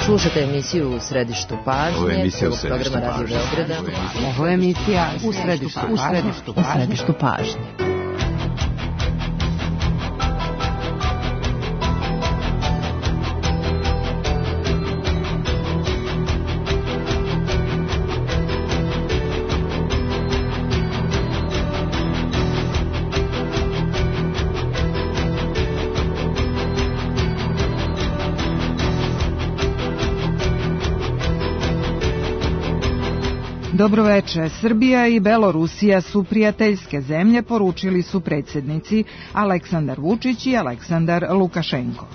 Slušate emisiju U središtu pažnje, programa Radio Beograda. Ovo je emisija U središtu pažnje. Dobroveče. Srbija i Belorusija su prijateljske zemlje, poručili su predsjednici Aleksandar Vučić i Aleksandar Lukašenko.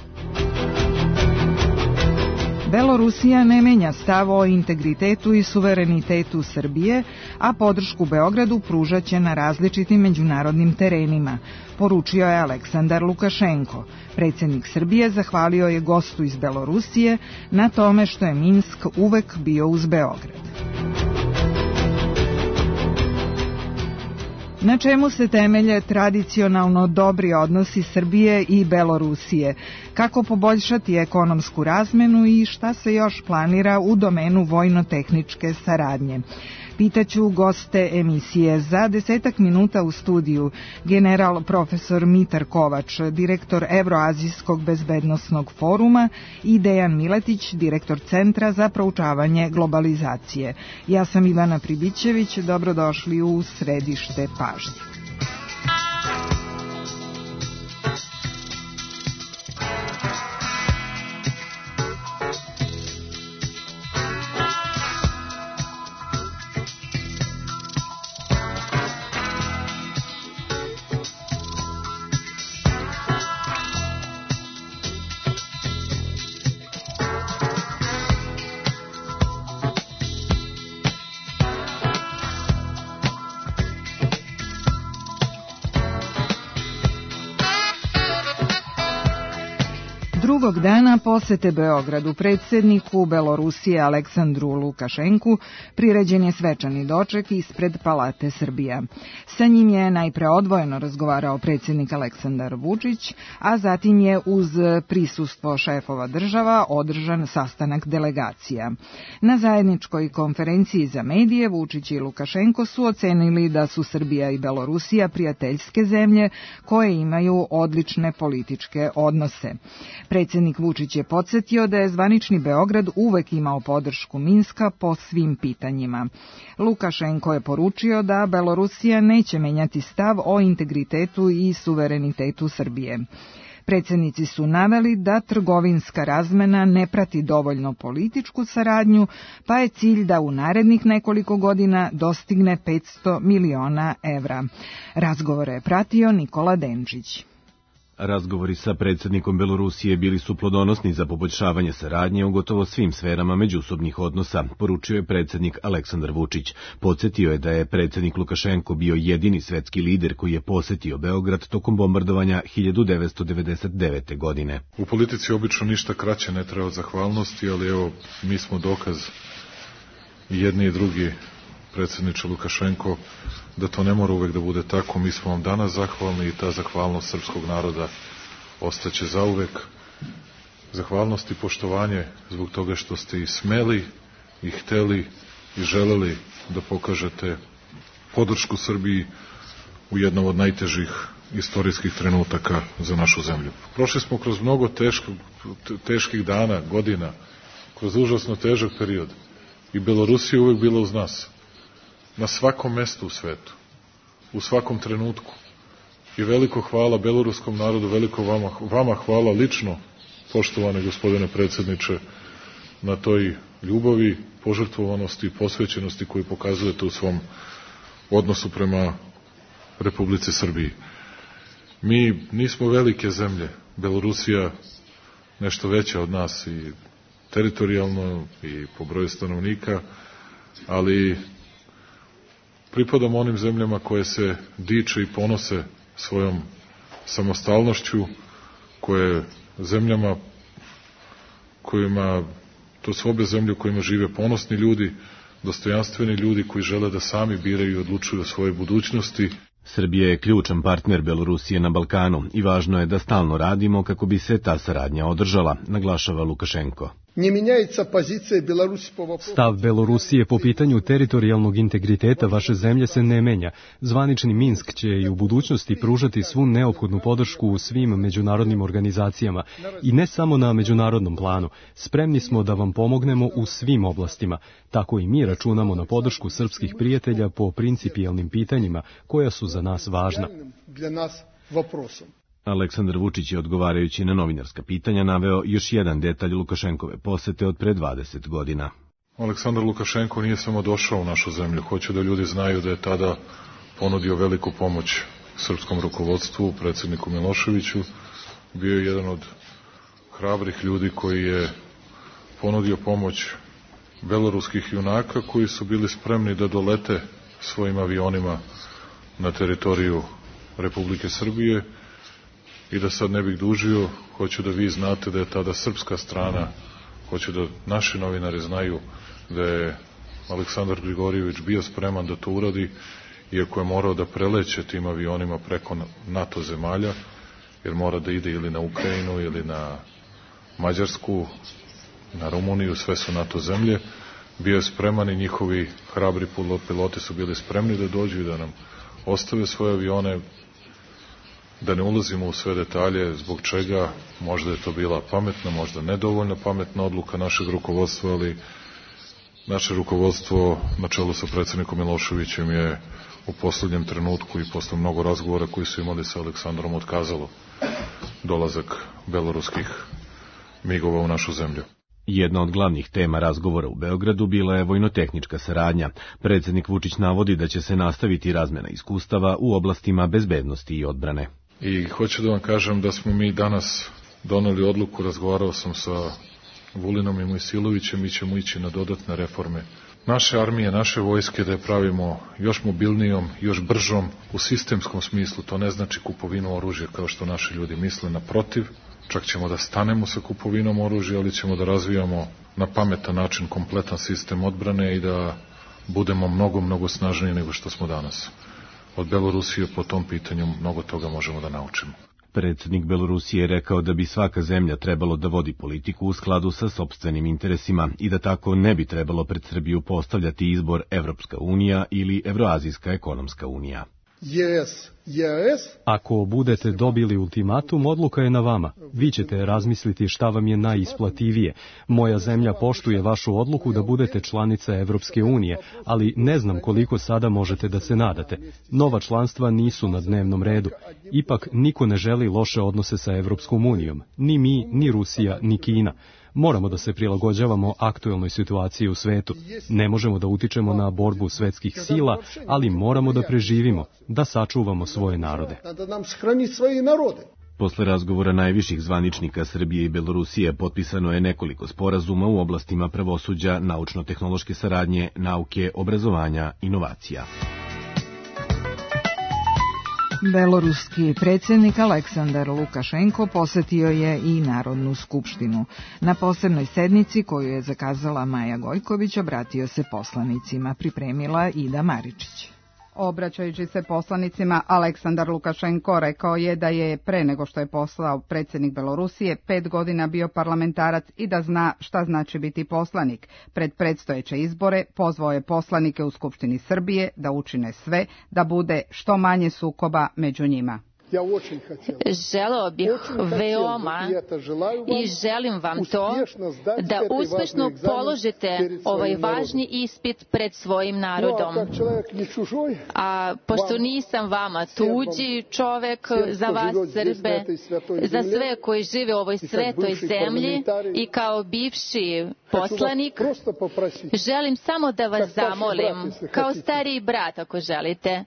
Belorusija ne menja stav o integritetu i suverenitetu Srbije, a podršku Beogradu pružaće na različitim međunarodnim terenima, poručio je Aleksandar Lukašenko. Predsjednik Srbije zahvalio je gostu iz Belorusije na tome što je Minsk uvek bio uz Beograd. Na čemu se temelje tradicionalno dobri odnosi Srbije i Belorusije? Kako poboljšati ekonomsku razmenu i šta se još planira u domenu vojno-tehničke saradnje? Pitaću goste emisije. Za 10 minuta u studiju general profesor Mitar Kovač, direktor Evroazijskog bezbednosnog foruma, i Dejan Miletić, direktor Centra za proučavanje globalizacije. Ja sam Ivana Pribićević, dobrodošli u središte pažnje. Drugog dana posete Beogradu predsjedniku Belorusije Aleksandru Lukašenku priređen je svečani doček ispred Palate Srbija. Sa njim je najpre odvojeno razgovarao predsjednik Aleksandar Vučić, a zatim je uz prisustvo šefova država održan sastanak delegacija. Na zajedničkoj konferenciji za medije Vučić i Lukašenko su ocenili da su Srbija i Belorusija prijateljske zemlje koje imaju odlične političke odnose. Predsjednik Vučić je podsjetio da je zvanični Beograd uvek imao podršku Minska po svim pitanjima. Lukašenko je poručio da Belorusija neće menjati stav o integritetu i suverenitetu Srbije. Predsjednici su naveli da trgovinska razmena ne prati dovoljno političku saradnju, pa je cilj da u narednih nekoliko godina dostigne 500 miliona evra. Razgovore je pratio Nikola Denčić. Razgovori sa predsjednikom Belorusije bili su plodonosni za poboljšavanje saradnje u gotovo svim sferama međusobnih odnosa, poručio je predsjednik Aleksandar Vučić. Podsjetio je da je predsjednik Lukašenko bio jedini svetski lider koji je posetio Beograd tokom bombardovanja 1999. godine. U politici obično ništa kraće ne treba od zahvalnosti, ali evo, mi smo dokaz, jedni i drugi, predsjedniče Lukašenko, da to ne mora uvek da bude tako. Mi smo vam danas zahvalni i ta zahvalnost srpskog naroda ostaće zauvek. Zahvalnost i poštovanje zbog toga što ste i smeli i hteli i želeli da pokažete podršku Srbiji u jednom od najtežih istorijskih trenutaka za našu zemlju. Prošli smo kroz mnogo teških dana, godina, kroz užasno težak period i Belorusija uvek bila uz nas. Na svakom mestu u svetu, u svakom trenutku. I veliko hvala beloruskom narodu, veliko vama hvala lično, poštovane gospodine predsjedniče, na toj ljubavi, požrtvovanosti i posvećenosti koju pokazujete u svom odnosu prema Republici Srbiji. Mi nismo velike zemlje, Belorusija nešto veća od nas i teritorijalno i po broju stanovnika, ali pripadamo onim zemljama koje se diče i ponose svojom samostalnošću, koje zemljama kojima, to su obe zemlje u kojima žive ponosni ljudi, dostojanstveni ljudi koji žele da sami biraju i odlučuju o svojoj budućnosti. Srbija je ključan partner Belorusije na Balkanu i važno je da stalno radimo kako bi se ta saradnja održala, naglašava Lukašenko. Stav Belorusije po pitanju teritorijalnog integriteta vaše zemlje se ne menja. Zvanični Minsk će i u budućnosti pružati svu neophodnu podršku u svim međunarodnim organizacijama i ne samo na međunarodnom planu. Spremni smo da vam pomognemo u svim oblastima. Tako i mi računamo na podršku srpskih prijatelja po principijelnim pitanjima koja su za nas važna. Aleksandar Vučić je odgovarajući na novinarska pitanja naveo još jedan detalj Lukašenkove posete od pre 20 godina. Aleksandar Lukašenko nije samo došao u našu zemlju. Hoću da ljudi znaju da je tada ponudio veliku pomoć srpskom rukovodstvu, predsjedniku Miloševiću. Bio je jedan od hrabrih ljudi koji je ponudio pomoć beloruskih junaka koji su bili spremni da dolete svojim avionima na teritoriju Republike Srbije. I da sad ne bih dužio, hoću da vi znate da je tada srpska strana, hoću da naši novinari znaju da je Aleksandar Grigorjević bio spreman da to uradi, iako je morao da preleće tim avionima preko NATO zemalja, jer mora da ide ili na Ukrajinu, ili na Mađarsku, na Rumuniju, sve su NATO zemlje. Bio je spreman i njihovi hrabri piloti su bili spremni da dođu i da nam ostave svoje avione. Da ne ulazimo u sve detalje zbog čega, možda je to bila pametna, možda nedovoljno pametna odluka našeg rukovodstva, ali naše rukovodstvo na čelu sa predsjednikom Miloševićem je u poslednjem trenutku i posle mnogo razgovora koji su imali sa Aleksandrom otkazalo dolazak beloruskih migova u našu zemlju. Jedna od glavnih tema razgovora u Beogradu bila je vojnotehnička saradnja. Predsjednik Vučić navodi da će se nastaviti razmena iskustava u oblastima bezbednosti i odbrane. I hoću da vam kažem da smo mi danas doneli odluku, razgovarao sam sa Vulinom i Mojsilovićem, mi ćemo ići na dodatne reforme naše armije, naše vojske, da je pravimo još mobilnijom, još bržom u sistemskom smislu. To ne znači kupovinu oružja kao što naši ljudi misle, naprotiv, čak ćemo da stanemo sa kupovinom oružja, ali ćemo da razvijamo na pametan način kompletan sistem odbrane i da budemo mnogo snažniji nego što smo danas. Od Belorusije po tom pitanju mnogo toga možemo da naučimo. Predsjednik Belorusije je rekao da bi svaka zemlja trebalo da vodi politiku u skladu sa sopstvenim interesima i da tako ne bi trebalo pred Srbiju postavljati izbor Evropska unija ili Evroazijska ekonomska unija. Ako budete dobili ultimatum, odluka je na vama. Vi ćete razmisliti šta vam je najisplativije. Moja zemlja poštuje vašu odluku da budete članica Evropske unije, ali ne znam koliko sada možete da se nadate. Nova članstva nisu na dnevnom redu. Ipak niko ne želi loše odnose sa Evropskom unijom. Ni mi, ni Rusija, ni Kina. Moramo da se prilagođavamo aktuelnoj situaciji u svetu. Ne možemo da utičemo na borbu svetskih sila, ali moramo da preživimo, da sačuvamo svoje narode. Posle razgovora najviših zvaničnika Srbije i Belorusije potpisano je nekoliko sporazuma u oblastima pravosuđa, naučno-tehnološke saradnje, nauke, obrazovanja, inovacija. Beloruski predsjednik Aleksandar Lukašenko posetio je i Narodnu skupštinu. Na posebnoj sednici koju je zakazala Maja Gojković obratio se poslanicima, pripremila Ida Maričić. Obraćajući se poslanicima, Aleksandar Lukašenko rekao je da je pre nego što je postao predsjednik Belorusije 5 godina bio parlamentarac i da zna šta znači biti poslanik. Pred predstojeće izbore pozvao je poslanike u Skupštini Srbije da učine sve da bude što manje sukoba među njima. Želeo bih veoma i želim vam to da uspešno položite ovaj važni ispit pred svojim narodom. A pošto nisam vama tuđi čovek, za vas Srbe, za sve koji žive u ovoj svetoj zemlji i kao bivši poslanik, želim samo da vas zamolim, kao stariji brat ako želite,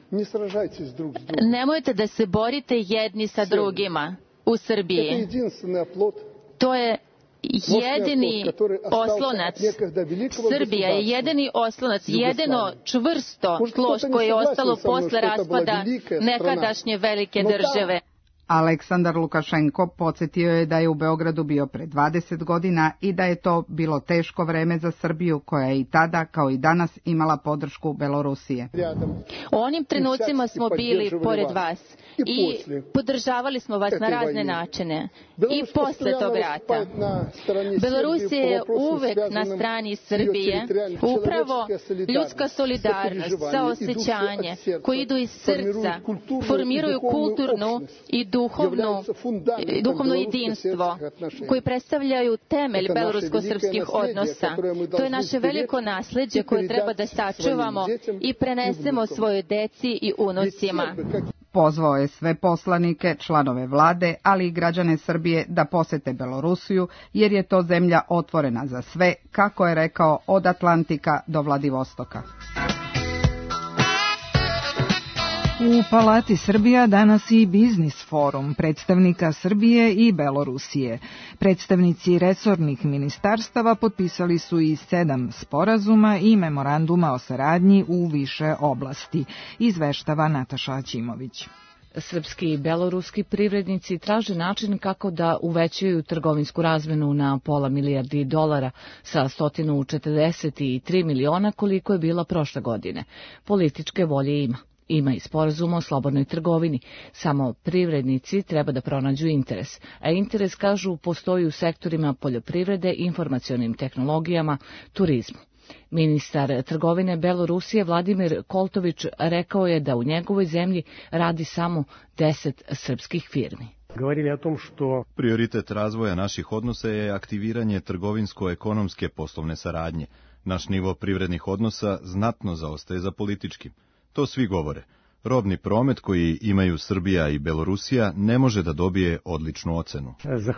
nemojte da se borite jedni sa drugima u Srbiji. To je jedini oslonac. Srbija je jedini oslonac, jedino čvrsto tlo koje je ostalo posle raspada nekadašnje velike države. Aleksandar Lukašenko podsjetio je da je u Beogradu bio pre 20 godina i da je to bilo teško vreme za Srbiju, koja je i tada, kao i danas, imala podršku Belorusije. U onim trenucima smo bili pored vas i podržavali smo vas na razne načine. I posle tog rata. Belorusija je uvek na strani Srbije, upravo ljudska solidarnost, saosećanje, koji idu iz srca, formiraju kulturnu i duhovno jedinstvo, koji predstavljaju temelj belorusko-srpskih odnosa. To je naše veliko nasleđe koje treba da sačuvamo i prenesemo svojoj deci i unucima. Pozvao je sve poslanike, članove vlade, ali i građane Srbije da posete Belorusiju, jer je to zemlja otvorena za sve, kako je rekao, od Atlantika do Vladivostoka. U Palati Srbija danas i biznis forum predstavnika Srbije i Belorusije. Predstavnici resornih ministarstava potpisali su i 7 sporazuma i memoranduma o saradnji u više oblasti, izveštava Nataša Ćimović. Srpski i beloruski privrednici traže način kako da uvećaju trgovinsku razmenu na $500 milijardi sa 143 miliona koliko je bila prošle godine. Političke volje ima. Ima i sporazum o slobodnoj trgovini. Samo privrednici treba da pronađu interes. A interes, kažu, postoji u sektorima poljoprivrede, informacionim tehnologijama, turizmu. Ministar trgovine Belorusije Vladimir Koltović rekao je da u njegovoj zemlji radi samo 10 srpskih firmi. Prioritet razvoja naših odnosa je aktiviranje trgovinsko-ekonomske poslovne saradnje. Naš nivo privrednih odnosa znatno zaostaje za političkim. To svi govore. Robni promet koji imaju Srbija i Belorusija ne može da dobije odličnu ocenu.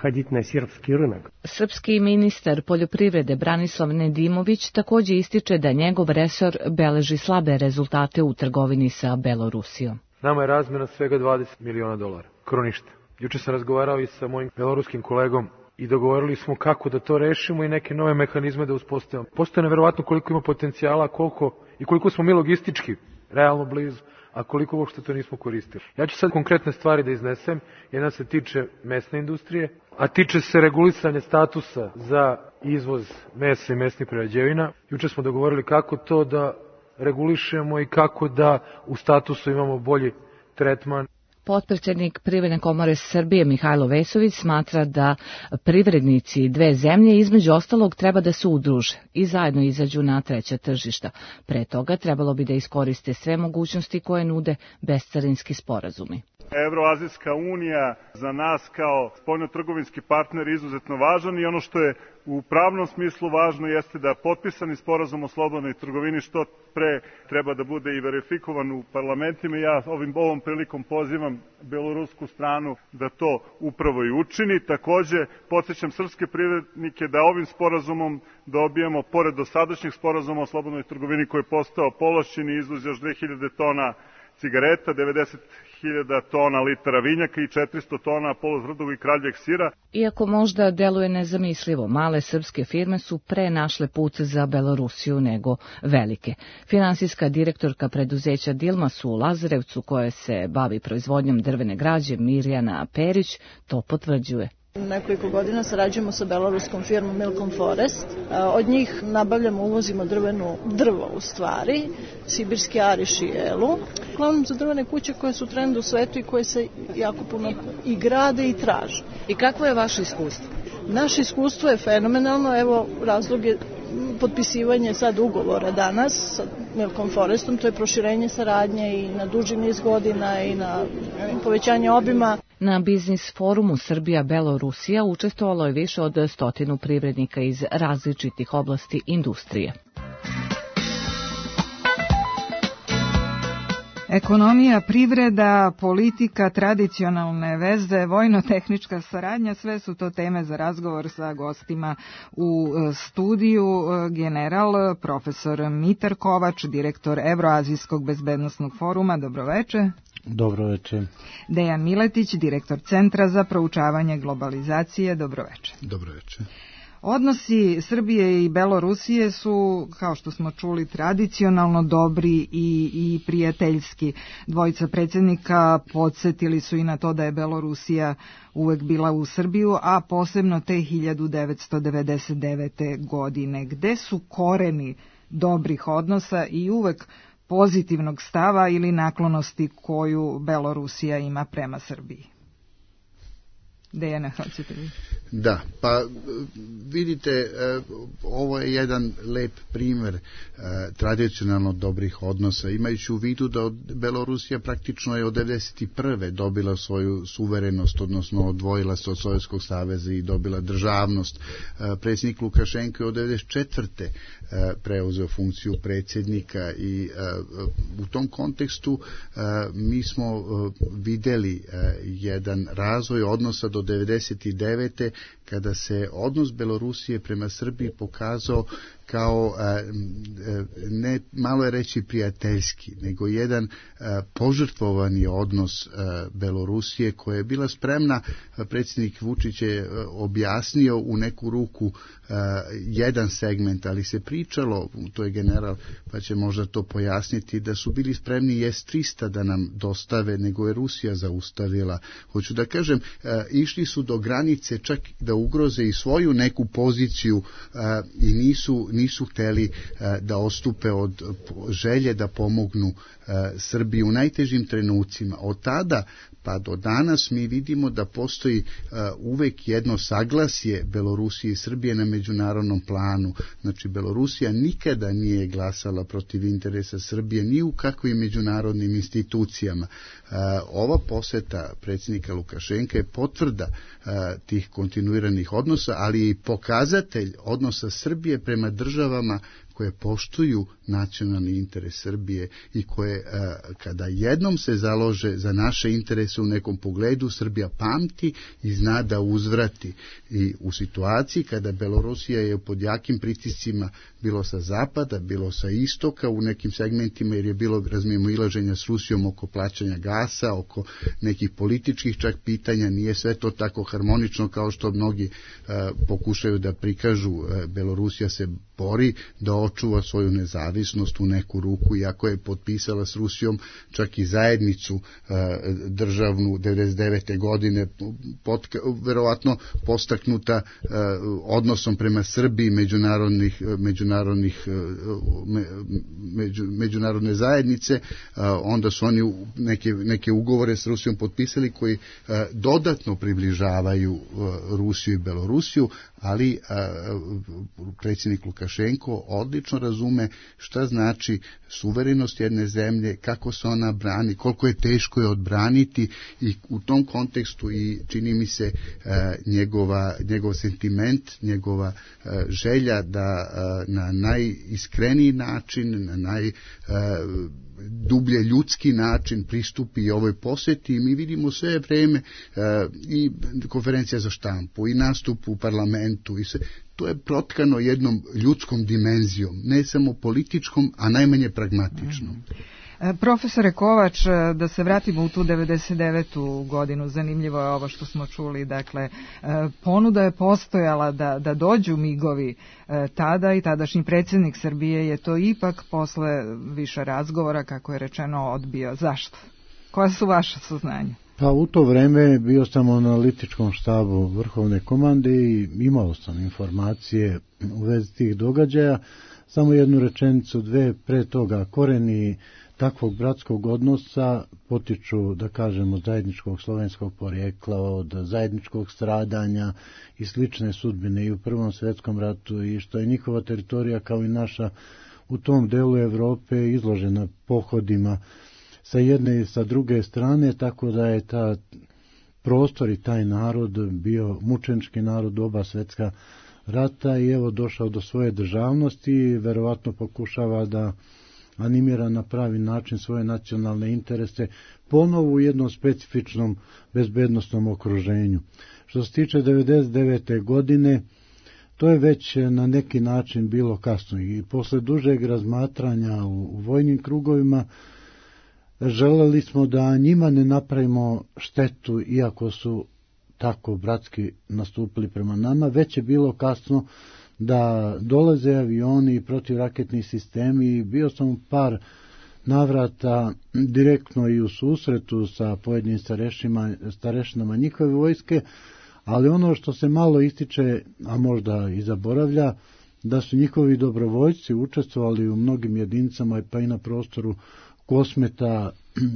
Srpski ministar poljoprivrede Branislav Nedimović također ističe da njegov resor beleži slabe rezultate u trgovini sa Belorusijom. Nama je razmjena svega $20 miliona. Kroništa. Juče sam razgovarao i sa mojim beloruskim kolegom i dogovorili smo kako da to rešimo i neke nove mehanizme da uspostavimo. Postoje neverovatno koliko ima potencijala, koliko smo mi logistički realno blizu, a koliko uopšte to nismo koristili. Ja ću sad konkretne stvari da iznesem. Jedna se tiče mesne industrije, a tiče se regulisanja statusa za izvoz mesa i mesnih prerađevina. Juče smo dogovorili kako to da regulišemo i kako da u statusu imamo bolji tretman. Potpredsjednik Privredne komore Srbije Mihajlo Vesović smatra da privrednici dve zemlje između ostalog treba da se udruže i zajedno izađu na treća tržišta. Pre toga trebalo bi da iskoriste sve mogućnosti koje nude bescarinski sporazumi. Evroazijska unija za nas kao spoljnotrgovinski partner izuzetno važan i ono što je u pravnom smislu važno jeste da potpisani sporazum o slobodnoj trgovini što pre treba da bude i verifikovan u parlamentima. Ja ovom prilikom pozivam belorusku stranu da to upravo i učini. Takođe, podsjećam srpske privrednike da ovim sporazumom dobijamo, pored dosadašnjih sporazuma o slobodnoj trgovini koji je postao povlašćeni izvoz još 2000 tona cigareta, 90.000 tona litara vinjaka i 400 tona polutvrdog i kraljeg sira. Iako možda deluje nezamislivo, male srpske firme su pre našle put za Belorusiju nego velike. Finansijska direktorka preduzeća Dilmas u Lazarevcu, koja se bavi proizvodnjom drvene građe, Mirjana Perić, to potvrđuje. Nekoliko godina sarađujemo sa beloruskom firmom Milkom Forest. Od njih nabavljamo, uvozimo drvo u stvari, sibirski ariš i elu. Uglavnom za drvene kuće koje su trend u svetu i koje se jako puno i grade i traže. I kakvo je vaše iskustvo? Naše iskustvo je fenomenalno. Evo, razlog je potpisivanje sad ugovora danas sa Milkom Forestom. To je proširenje saradnje i na duži niz godina i na povećanje obima. Na biznis forumu Srbija-Belorusija učestvovalo je više od 100 privrednika iz različitih oblasti industrije. Ekonomija, privreda, politika, tradicionalne veze, vojno-tehnička saradnja, sve su to teme za razgovor sa gostima u studiju. General profesor Mitar Kovač, direktor Evroazijskog bezbednosnog foruma. Dobroveče. Dobroveče. Dejan Miletić, direktor Centra za proučavanje globalizacije. Dobroveče. Dobroveče. Odnosi Srbije i Belorusije su, kao što smo čuli, tradicionalno dobri i prijateljski. Dvojica predsjednika podsjetili su i na to da je Belorusija uvek bila u Srbiju, a posebno te 1999. godine. Gde su koreni dobrih odnosa i uvek pozitivnog stava ili naklonosti koju Belorusija ima prema Srbiji? Dejana, hoćete vi? Da, pa vidite, ovo je jedan lep primjer tradicionalno dobrih odnosa, imajući u vidu da Belorusija praktično je od 1991. dobila svoju suverenost, odnosno odvojila se od Sovjetskog saveza i dobila državnost. Predsjednik Lukašenko je od 1994. preuzeo funkciju predsjednika i u tom kontekstu mi smo vidjeli jedan razvoj odnosa do 1999. kada se odnos Belorusije prema Srbiji pokazao kao, ne malo je reći prijateljski, nego jedan požrtvovani odnos Belorusije koja je bila spremna, predsjednik Vučić je objasnio u neku ruku jedan segment, ali se pričalo, to je general pa će možda to pojasniti, da su bili spremni S-300 da nam dostave, nego je Rusija zaustavila. Hoću da kažem, išli su do granice čak da ugroze i svoju neku poziciju i nisu hteli da ostupe od želje da pomognu Srbiji u najtežim trenucima. Od tada pa do danas mi vidimo da postoji uvek jedno saglasje Belorusije i Srbije na međunarodnom planu. Znači, Belorusija nikada nije glasala protiv interesa Srbije ni u kakvim međunarodnim institucijama. Ova poseta predsjednika Lukašenka je potvrda tih kontinuiranih odnosa, ali i pokazatelj odnosa Srbije prema državama koje poštuju nacionalni interes Srbije i koje kada jednom se založe za naše interese u nekom pogledu, Srbija pamti i zna da uzvrati. I u situaciji kada Belorusija je pod jakim pritiscima bilo sa zapada, bilo sa istoka u nekim segmentima, jer je bilo razmimoilaženja s Rusijom oko plaćanja gasa, oko nekih političkih čak pitanja, nije sve to tako harmonično kao što mnogi pokušaju da prikažu. Belorusija se bori da očuva svoju nezavisnost u neku ruku, iako je potpisala s Rusijom čak i zajednicu državnu 1999. godine, verovatno odnosom prema Srbiji međunarodne zajednice. Onda su oni neke ugovore s Rusijom potpisali koji dodatno približavaju Rusiju i Belorusiju, ali predsjednik Lukašenko odlično razume šta znači suverenost jedne zemlje, kako se ona brani, koliko je teško je odbraniti, i u tom kontekstu i čini mi se njegov sentiment, njegova želja da na najiskreniji način, na najdublje ljudski način pristupi ovoj posjeti. Mi vidimo sve vreme i konferencija za štampu i nastup u parlamentu i sve. To je protkano jednom ljudskom dimenzijom, ne samo političkom, a najmanje pragmatičnom. Profesore Kovač, da se vratimo u tu 99. godinu, zanimljivo je ovo što smo čuli, dakle, ponuda je postojala da dođu migovi tada i tadašnji predsjednik Srbije je to ipak posle više razgovora, kako je rečeno, odbio. Zašto? Koja su vaša saznanja? Pa u to vreme bio sam u analitičkom štabu Vrhovne komande i imao sam informacije u vezi tih događaja. Samo jednu rečenicu, dve pre toga. Koreni takvog bratskog odnosa potiču, da kažemo, zajedničkog slovenskog porijekla, od zajedničkog stradanja i slične sudbine i u Prvom svjetskom ratu, i što je njihova teritorija kao i naša u tom delu Evrope izložena pohodima sa jedne i sa druge strane, tako da je ta prostor i taj narod bio mučenički narod oba svjetska rata i evo došao do svoje državnosti i verovatno pokušava da animira na pravi način svoje nacionalne interese ponovo u jednom specifičnom bezbednostnom okruženju. Što se tiče 99. godine, to je već na neki način bilo kasno i posle dužeg razmatranja u vojnim krugovima želeli smo da njima ne napravimo štetu, iako su tako bratski nastupili prema nama, već je bilo kasno da dolaze avioni i protivraketni sistemi. Bio sam u par navrata direktno i u susretu sa pojedinim starešinama njihove vojske, ali ono što se malo ističe, a možda i zaboravlja, da su njihovi dobrovoljci učestvovali u mnogim jedinicama pa i na prostoru Kosmeta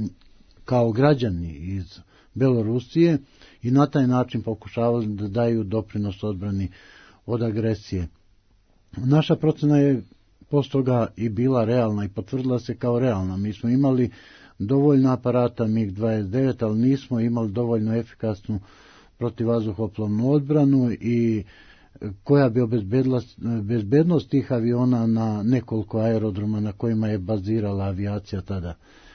kao građani iz Belorusije i na taj način pokušavali da daju doprinos odbrani od agresije. Naša procena je posto toga i bila realna i potvrdila se kao realna. Mi smo imali dovoljno aparata MiG-29, ali nismo imali dovoljno efikasnu protivvazduhoplovnu odbranu i koja bi obezbedila bezbednost tih aviona na nekoliko aerodroma na kojima je bazirala avijacija tada.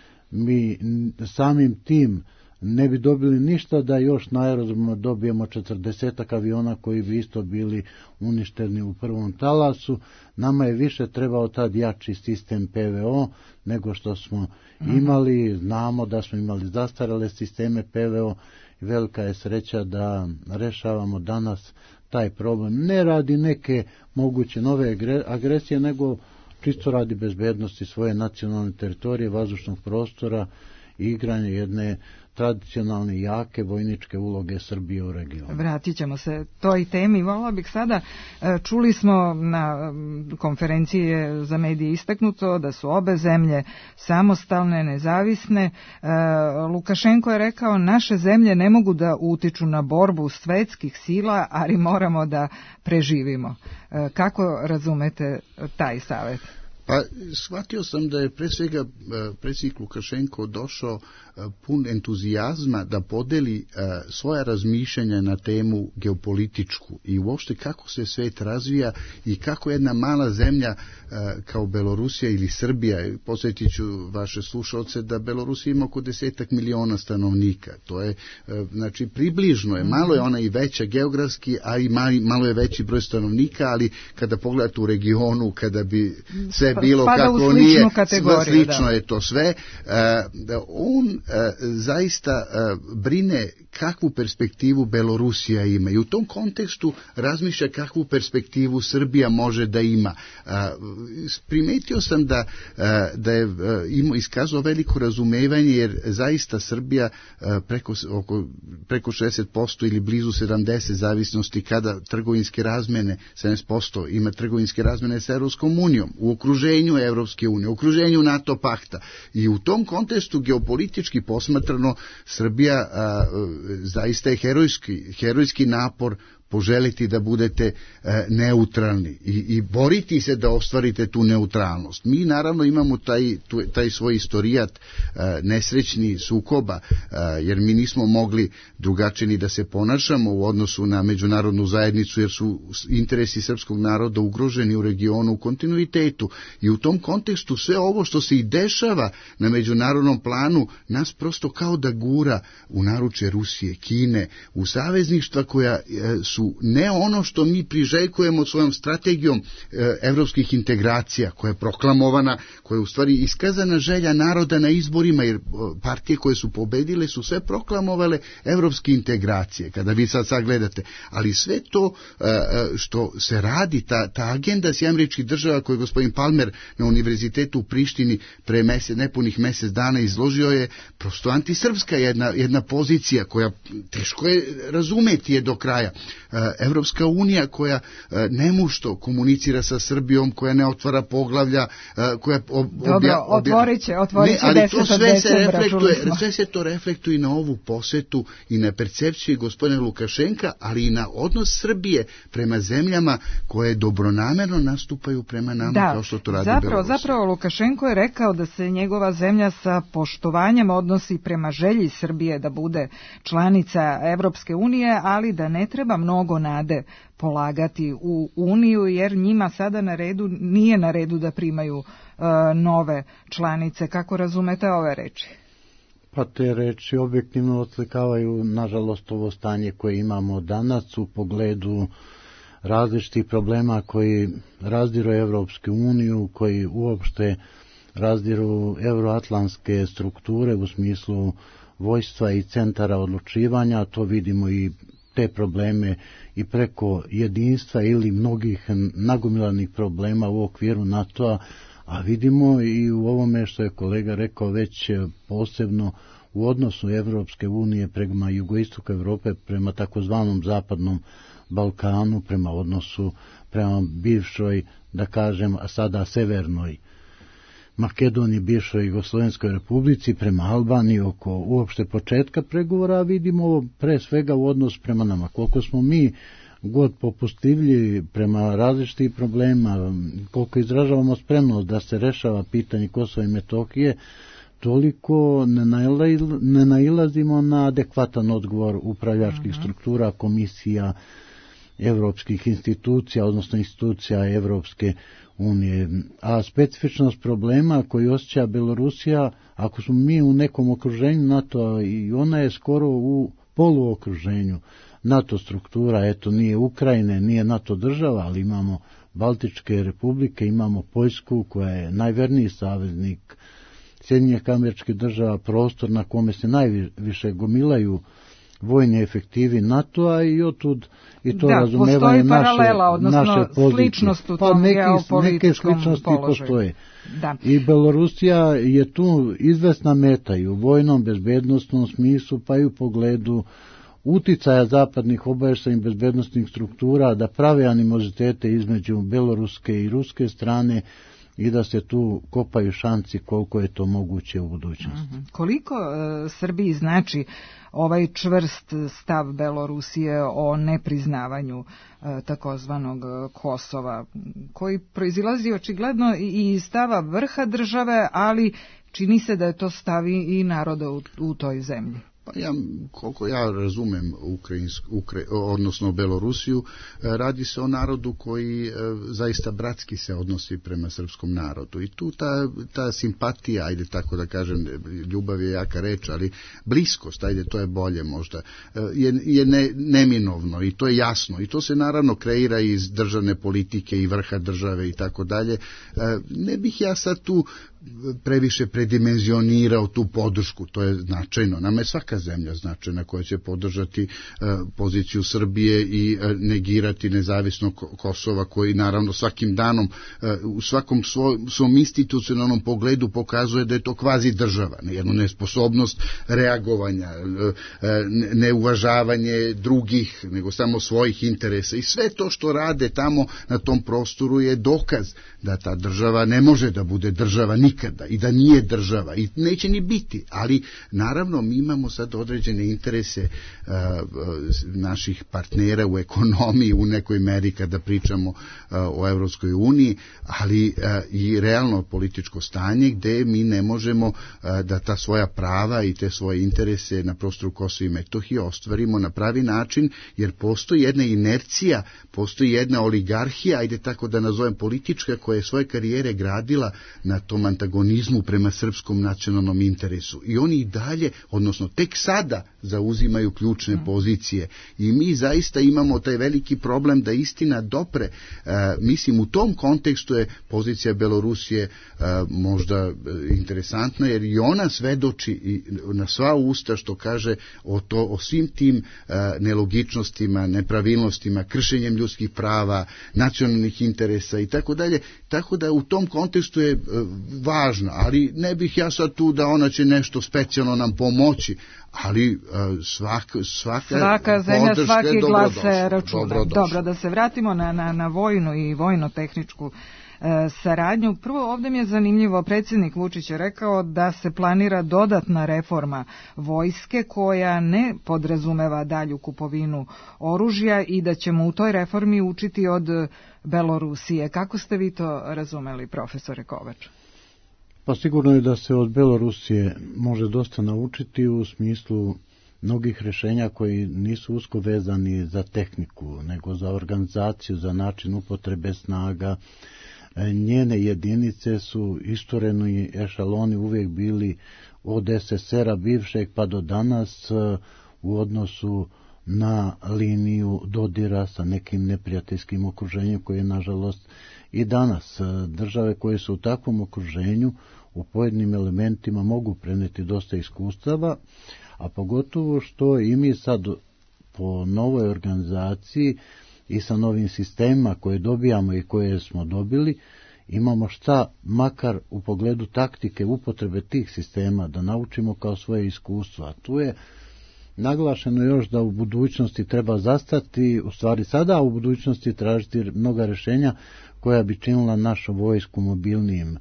Mi samim tim ne bi dobili ništa da još na aerodromima dobijemo 40 aviona koji bi isto bili uništeni u prvom talasu. Nama je više trebao tad jači sistem PVO nego što smo imali. Znamo da smo imali zastarele sisteme PVO i velika je sreća da rešavamo danas taj problem. Ne radi neke moguće nove agresije, nego čisto radi bezbednosti svoje nacionalne teritorije, vazdušnog prostora i igranje jedne tradicionalne jake vojničke uloge Srbije u regionu. Vratit ćemo se toj temi. Volila bih sada, čuli smo na konferenciji za medije istaknuto da su obe zemlje samostalne, nezavisne. Lukašenko je rekao, naše zemlje ne mogu da utiču na borbu svetskih sila, ali moramo da preživimo. Kako razumete taj savjet? Pa shvatio sam da je pre svega predsjednik Lukašenko došao pun entuzijazma da podeli svoja razmišljanja na temu geopolitičku i uopšte kako se svet razvija i kako jedna mala zemlja kao Belorusija ili Srbija, podsjetit ću vaše slušalce da Belorusija ima oko 10 miliona stanovnika. To je, znači, približno je, malo je ona i veća geografski, a i malo je veći broj stanovnika, ali kada pogledate u regionu, kada bi sve bilo kako nije, slično je to sve. On zaista brine kakvu perspektivu Belorusija ima i u tom kontekstu razmišlja kakvu perspektivu Srbija može da ima. Primetio sam da je iskazao veliko razumevanje, jer zaista Srbija preko 60% ili blizu 70% zavisnosti kada trgovinske razmene, 70% ima trgovinske razmene sa Europskom unijom, u okruženju Europske unije, u okruženju NATO pakta, i u tom kontekstu geopolitički posmatrano Srbija zaista je herojski napor poželiti da budete neutralni i boriti se da ostvarite tu neutralnost. Mi naravno imamo taj svoj istorijat nesrećni sukoba, jer mi nismo mogli drugačije ni da se ponašamo u odnosu na međunarodnu zajednicu, jer su interesi srpskog naroda ugroženi u regionu u kontinuitetu, i u tom kontekstu sve ovo što se i dešava na međunarodnom planu nas prosto kao da gura u naručje Rusije, Kine, u savezništva koja su ne ono što mi priželjkujemo svojom strategijom evropskih integracija, koja je proklamovana, koja je u stvari iskazana želja naroda na izborima, jer partije koje su pobedile su sve proklamovale evropske integracije, kada vi sad sagledate. Ali sve to što se radi, ta agenda Sjedinjenih Država koju je gospodin Palmer na univerzitetu u Prištini pre nepunih mesec dana izložio, je prosto antisrpska jedna pozicija koja teško je razumeti je do kraja. Evropska unija koja nemušto komunicira sa Srbijom, koja ne otvara poglavlja, koja otvorit će 10. decembra. Sve se to reflektuje i na ovu posetu i na percepciju gospodina Lukašenka, ali i na odnos Srbije prema zemljama koje dobronamerno nastupaju prema nama, kao što to radi Belorusija. Zapravo Lukašenko je rekao da se njegova zemlja sa poštovanjem odnosi prema želji Srbije da bude članica Evropske unije, ali da ne treba mnogo nade polagati u Uniju, jer njima sada nije na redu da primaju nove članice. Kako razumete ove reči? Pa te reči objektivno oslikavaju, nažalost, ovo stanje koje imamo danas u pogledu različitih problema koji razdiru Evropsku uniju, koji uopšte razdiru euroatlantske strukture u smislu vojstva i centara odlučivanja. To vidimo i te probleme i preko jedinstva ili mnogih nagomilanih problema u okviru NATO-a, a vidimo i u ovome što je kolega rekao već posebno u odnosu Evropske unije prema jugoistoku Evrope, prema takozvanom zapadnom Balkanu, prema odnosu prema bivšoj, da kažem, a sada severnoj Makedoniji, bivšoj Jugoslovenskoj republici, prema Albaniji oko uopšte početka pregovora, vidimo pre svega u odnosu prema nama. Koliko smo mi god popustljivi prema različitih problema, koliko izražavamo spremnost da se rešava pitanje Kosova i Metohije, toliko ne nailazimo na adekvatan odgovor upravljačkih struktura, komisija, evropskih institucija, odnosno institucija Evropske unije. A specifičnost problema koji osjeća Belorusija, ako smo mi u nekom okruženju NATO, i ona je skoro u poluokruženju NATO struktura, eto nije Ukrajine, nije NATO država, ali imamo Baltičke republike, imamo Poljsku koja je najverniji saveznik Sjedinjenih Američkih Država, prostor na kome se najviše gomilaju vojni efektivi NATO-a i otud i to razumevanje naše sličnost u tom geopolitičkom položaju. Da. I Belorusija je tu izvesna meta i u vojnom, bezbednostnom smislu, pa i u pogledu uticaja zapadnih obavještajnih bezbednostnih struktura da prave animozitete između beloruske i ruske strane i da se tu kopaju šanci koliko je to moguće u budućnosti. Koliko Srbiji znači ovaj čvrst stav Belorusije o nepriznavanju takozvanog Kosova, koji proizilazi očigledno i iz stava vrha države, ali čini se da je to stav i naroda u toj zemlji? Pa koliko ja razumem odnosno Belorusiju, radi se o narodu koji zaista bratski se odnosi prema srpskom narodu. I tu ta simpatija, ajde tako da kažem, ljubav je jaka reč, ali bliskost, ajde to je bolje možda, je neminovno i to je jasno. I to se naravno kreira iz državne politike i vrha države i tako dalje. Ne bih ja sad tu previše predimenzionirao tu podršku, to je značajno. Nama je svaka zemlja značajna koja će podržati poziciju Srbije i negirati nezavisno Kosova, koji naravno svakim danom u svakom svom institucionalnom pogledu pokazuje da je to kvazi država, jednu nesposobnost reagovanja, neuvažavanje drugih, nego samo svojih interesa. I sve to što rade tamo na tom prostoru je dokaz da ta država ne može da bude država nikada i da nije država i neće ni biti, ali naravno mi imamo sad određene interese naših partnera u ekonomiji u nekoj meri kada pričamo o Evropskoj uniji, ali i realno političko stanje gde mi ne možemo da ta svoja prava i te svoje interese na prostoru Kosova i Metohije ostvarimo na pravi način, jer postoji jedna inercija, postoji jedna oligarhija, ajde tako da nazovem politička, koja je svoje karijere gradila na tom antagonizmu prema srpskom nacionalnom interesu. I oni i dalje, odnosno tek sada zauzimaju ključne pozicije. I mi zaista imamo taj veliki problem da istina dopre. Mislim, u tom kontekstu je pozicija Belorusije možda interesantna, jer i ona svedoči na sva usta što kaže o svim tim nelogičnostima, nepravilnostima, kršenjem ljudskih prava, nacionalnih interesa i tako dalje. Tako da u tom kontekstu je važno, ali ne bih ja sad tu da ona će nešto specijalno nam pomoći, ali svaka zemlja, svaki glas se računa. Dobro, da se vratimo na vojnu i vojno-tehničku saradnju. Prvo, ovdje mi je zanimljivo, predsjednik Vučić je rekao da se planira dodatna reforma vojske koja ne podrazumeva dalju kupovinu oružja i da ćemo u toj reformi učiti od Belorusije. Kako ste vi to razumeli, profesore Kovač? Pa sigurno je da se od Belorusije može dosta naučiti u smislu mnogih rješenja koji nisu usko vezani za tehniku, nego za organizaciju, za način upotrebe snaga. Njene jedinice su istoreni ešaloni uvijek bili od SSR-a bivšeg pa do danas u odnosu na liniju dodira sa nekim neprijateljskim okruženjem koje je nažalost i danas. Države koje su u takvom okruženju u pojedinim elementima mogu preneti dosta iskustava, a pogotovo što i mi sad po novoj organizaciji i sa novim sistemima koje dobijamo i koje smo dobili, imamo šta makar u pogledu taktike upotrebe tih sistema da naučimo kao svoje iskustvo. A tu je naglašeno još da u budućnosti treba zastati, u stvari sada u budućnosti tražiti mnoga rješenja koja bi činila našu vojsku mobilnijim.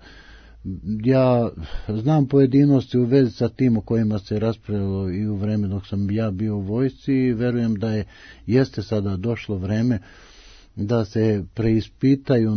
Ja znam pojedinosti u vezi sa tim o kojima se raspravljalo i u vreme dok sam ja bio u vojsci i verujem da jeste sada došlo vreme da se preispitaju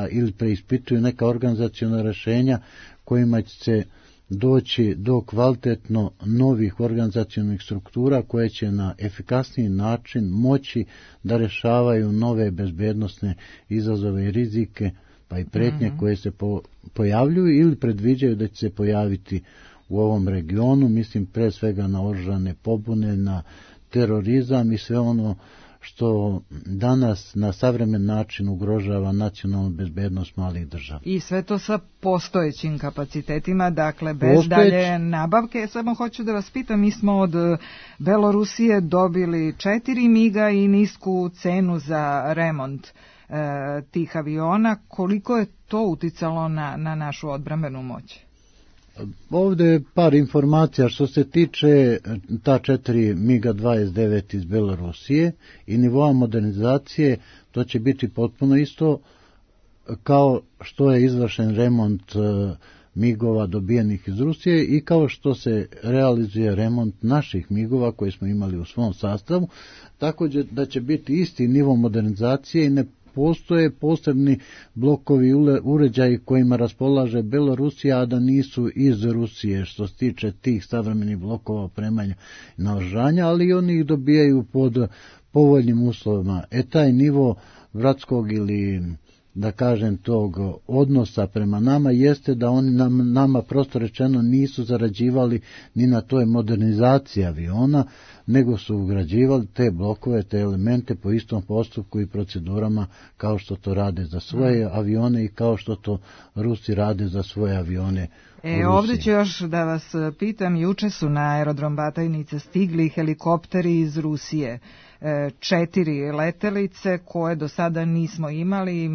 neka organizaciona rješenja kojima će se doći do kvalitetno novih organizacionih struktura koje će na efikasniji način moći da rješavaju nove bezbednosne izazove i rizike pa i pretnje koje se pojavljuju ili predviđaju da će se pojaviti u ovom regionu, mislim pre svega na oružane pobune, na terorizam i sve ono što danas na savremen način ugrožava nacionalnu bezbednost malih država. I sve to sa postojećim kapacitetima, dakle bez dalje nabavke. Samo hoću da vas pitam, mi smo od Belorusije dobili 4 miga i nisku cenu za remont tih aviona. Koliko je to uticalo na našu odbrambenu moć? Ovdje je par informacija što se tiče ta 4 MiG-29 iz Belorusije i nivoa modernizacije, to će biti potpuno isto kao što je izvršen remont MiG-ova dobijenih iz Rusije i kao što se realizuje remont naših MiG-ova koje smo imali u svom sastavu, tako da će biti isti nivo modernizacije i ne postoje posebni blokovi uređaji kojima raspolaže Belorusija, a da nisu iz Rusije što se tiče tih savremenih blokova opremanja i naoružanja, ali oni ih dobijaju pod povoljnim uslovima. Taj nivo bratskog ili da kažem tog odnosa prema nama jeste da oni nama prosto rečeno nisu zarađivali ni na toj modernizaciji aviona, nego su ugrađivali te blokove, te elemente po istom postupku i procedurama kao što to rade za svoje avione i kao što to Rusi rade za svoje avione. Ovdje ću još da vas pitam, juče su na aerodrom Batajnica stigli helikopteri iz Rusije. 4 letelice koje do sada nismo imali,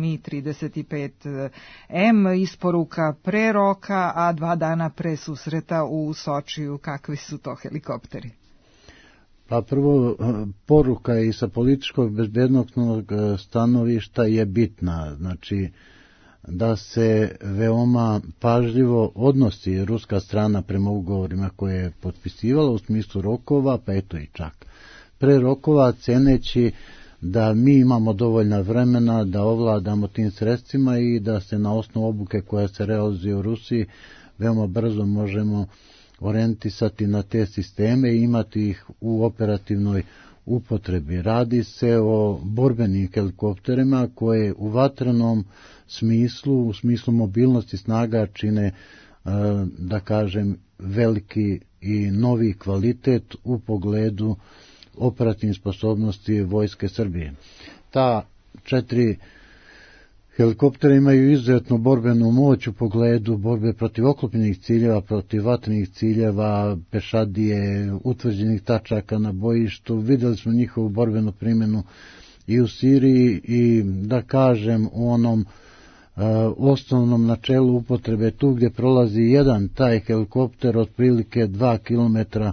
Mi-35M, isporuka pre roka, a 2 dana pre susreta u Sočiju. Kakvi su to helikopteri? Pa prvo, poruka i sa političkog bezbednosnog stanovišta je bitna, znači da se veoma pažljivo odnosi ruska strana prema ugovorima koje je potpisivala u smislu rokova, pa eto i čak pre rokova, ceneći da mi imamo dovoljna vremena da ovladamo tim sredstvima i da se na osnovu obuke koja se realizuje u Rusiji veoma brzo možemo orijentisati na te sisteme i imati ih u operativnoj upotrebi. Radi se o borbenim helikopterima koje u vatrenom smislu, u smislu mobilnosti snaga čine, da kažem, veliki i novi kvalitet u pogledu operativnih sposobnosti Vojske Srbije. Ta 4 helikoptera imaju izuzetnu borbenu moć u pogledu borbe protiv oklopnih ciljeva, protiv vatrenih ciljeva, pešadije, utvrđenih tačaka na bojištu. Vidjeli smo njihovu borbenu primjenu i u Siriji i da kažem u onom osnovnom načelu upotrebe tu gdje prolazi jedan taj helikopter otprilike 2 kilometra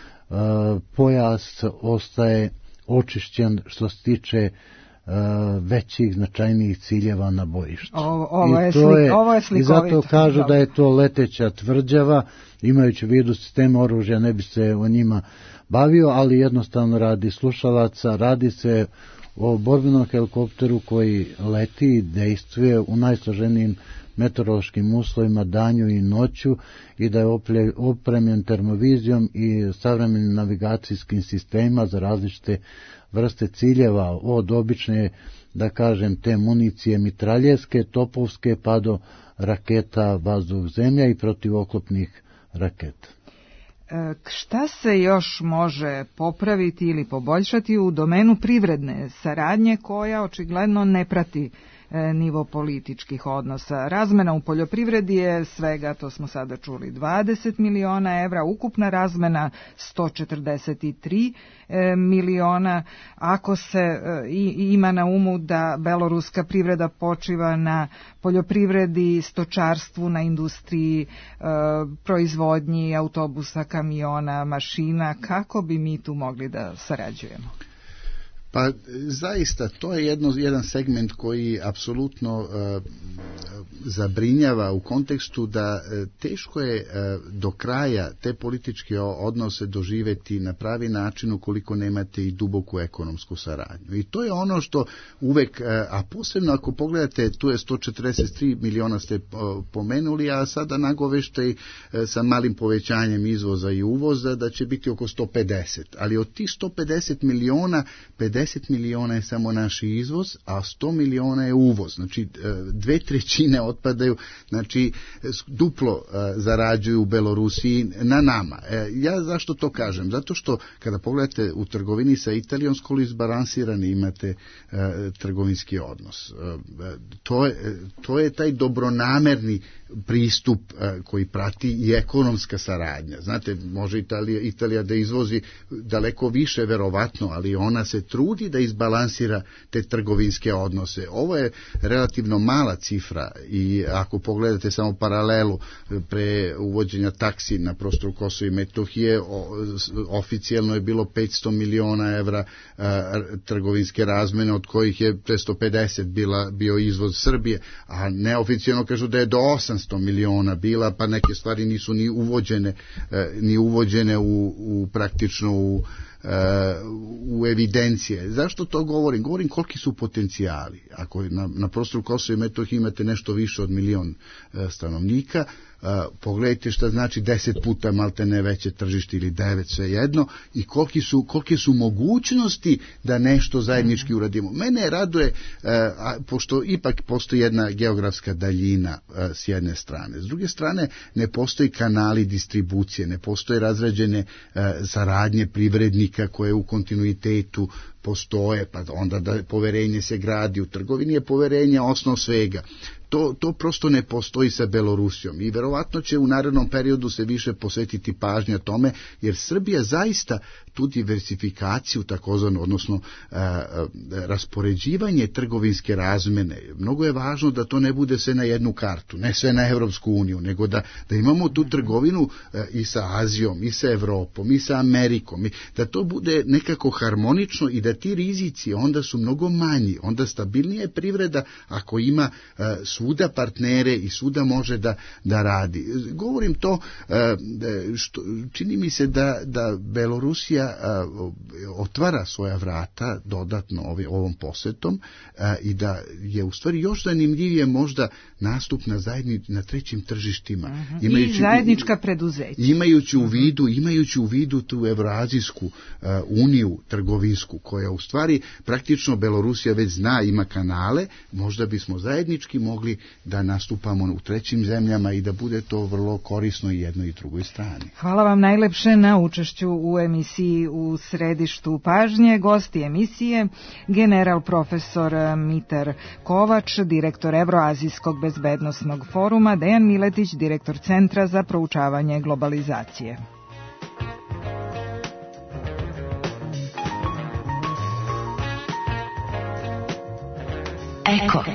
pojas ostaje očišćen što se tiče većih značajnijih ciljeva na bojištu. Ovo je slikovito. I zato kažu da je to leteća tvrđava, imajući u vidu sistema oružja ne bi se o njima bavio, ali jednostavno radi slušalaca, radi se o borbenom helikopteru koji leti i dejstvuje u najsloženijim meteorološkim uslovima danju i noću i da je opremljen termovizijom i savremenim navigacijskim sistemima za različite vrste ciljeva, od obične, da kažem, te municije mitraljeske, topovske, pa do raketa vazduh-zemlja i protivoklopnih raketa. Šta se još može popraviti ili poboljšati u domenu privredne saradnje koja očigledno ne prati nivo političkih odnosa. Razmena u poljoprivredi je svega, to smo sada čuli, 20 miliona evra, ukupna razmena 143 miliona, ako se ima na umu da beloruska privreda počiva na poljoprivredi, stočarstvu, na industriji, proizvodnji autobusa, kamiona, mašina, kako bi mi tu mogli da sarađujemo? Pa zaista to je jedan segment koji apsolutno zabrinjava u kontekstu da teško je do kraja te političke odnose doživeti na pravi način ukoliko nemate i duboku ekonomsku saradnju. I to je ono što uvek, a posebno ako pogledate, tu je 143 miliona ste pomenuli, a sada nagoveštaj sa malim povećanjem izvoza i uvoza da će biti oko 150. Ali od tih 150 miliona, 50 miliona je samo naš izvoz, a 100 miliona je uvoz. Znači, 2/3 otpadaju, znači, duplo zarađuju u Belorusiji na nama. Ja zašto to kažem? Zato što kada pogledate u trgovini sa Italijom, skoro izbalansirani imate trgovinski odnos. To je taj dobronamerni pristup koji prati i ekonomska saradnja. Znate, može Italija da izvozi daleko više, verovatno, ali ona se trudi da izbalansira te trgovinske odnose. Ovo je relativno mala cifra i ako pogledate samo paralelu pre uvođenja taksi na prostoru Kosova i Metohije, oficijelno je bilo 500 miliona evra trgovinske razmene, od kojih je 250 bio izvoz Srbije, a neoficijelno kažu da je do 800 miliona bila, pa neke stvari nisu ni uvođene u praktično u evidencije. Zašto to govorim? Govorim koliki su potencijali. Ako na prostoru Kosova i Metohije imate nešto više od 1 milion stanovnika, pogledajte šta znači 10 puta maltene veće tržište ili 9, svejedno, i kolike su mogućnosti da nešto zajednički uradimo. Mene raduje, pošto ipak postoji jedna geografska daljina s jedne strane. S druge strane, ne postoji kanali distribucije, ne postoje razrađene saradnje privrednika koje u kontinuitetu postoje, pa onda da poverenje se gradi u trgovini, je poverenje osnov svega. To prosto ne postoji sa Belorusijom i verovatno će u narednom periodu se više posvetiti pažnja tome, jer Srbija zaista tu diversifikaciju takozvano, odnosno raspoređivanje trgovinske razmene, mnogo je važno da to ne bude sve na jednu kartu, ne sve na Evropsku uniju, nego da imamo tu trgovinu i sa Azijom, i sa Evropom, i sa Amerikom, da to bude nekako harmonično i da ti rizici onda su mnogo manji, onda stabilnija je privreda ako ima svuda partnere i svuda može da radi. Govorim to, čini mi se da Belorusija otvara svoja vrata dodatno ovom posetom i da je u stvari još zanimljivije možda nastup na trećim tržištima. I zajednička preduzeća. Imajući u vidu tu Evroazijsku uniju trgovinsku, koja u stvari praktično Belorusija već zna, ima kanale, možda bismo zajednički mogli da nastupamo u trećim zemljama i da bude to vrlo korisno i jednoj i drugoj strani. Hvala vam najlepše na učešću u emisiji U središtu pažnje. Gosti emisije general profesor Mitar Kovač, direktor Evroazijskog bezbednosnog foruma, Dejan Miletić, direktor Centra za proučavanje globalizacije. Eko.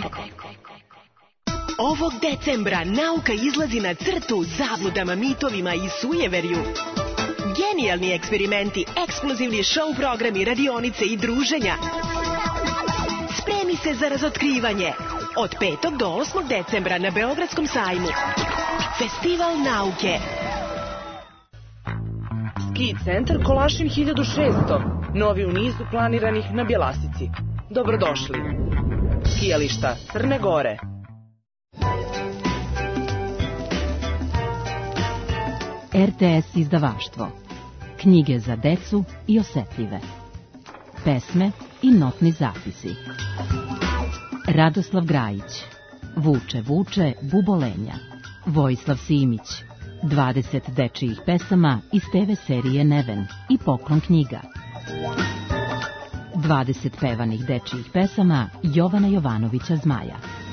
Ovog decembra nauka izlazi na crtu zabludama, mitovima i sujeverju. Genijalni eksperimenti, ekskluzivni show programi, radionice i druženja. Spremi se za razotkrivanje. Od 5. do 8. decembra na Beogradskom sajmu. Festival nauke. Ski centar Kolašin 1600. Novi u nizu planiranih na Bjelasici. Dobrodošli. Skijališta Crne Gore. RTS izdavaštvo. Knjige za decu i osetljive. Pesme i notni zapisi. Radoslav Grajić. Vuče, vuče, bubolenja. Vojislav Simić. 20 dečijih pesama iz TV serije Neven i Poklon knjiga. 20 pevanih dečijih pesama Jovana Jovanovića Zmaja.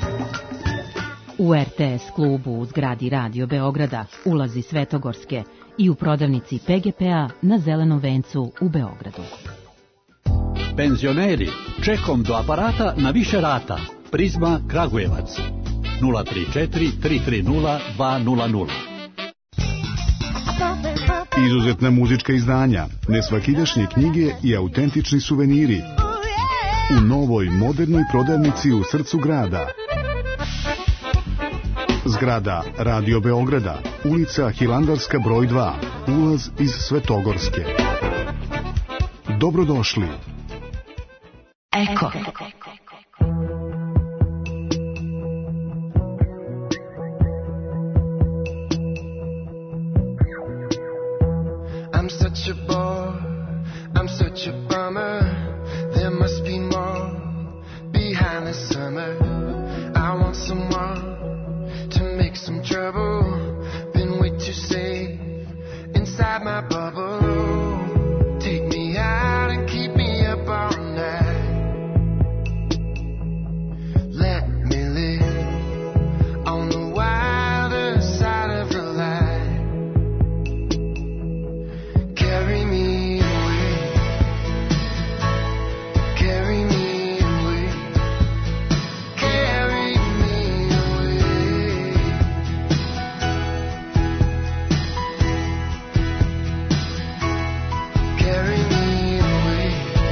U RTS klubu u zgradi Radio Beograda, ulazi Svetogorske i u prodavnici PGP-a na Zelenom vencu u Beogradu. Penzioneri, čekom do aparata na više rata. Prizma Kragujevac 034 330 200. Izuzetna muzička izdanja, nesvakidašnje knjige i autentični suveniri u novoj modernoj prodavnici u srcu grada. Zgrada Radio Beograda, ulica Hilandarska broj 2, ulaz iz Svetogorske. Dobrodošli. Eko. I'm such a bore, I'm such a bummer. There must be more behind the summer. I want someone to make some trouble. Been way too safe inside my bubble. Take me out and keep me up all night. Let me live on the wilder side of the light. Carry me away, carry me away, carry me away. Carry me away,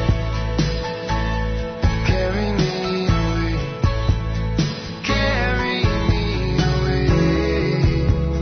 carry me away, carry me away.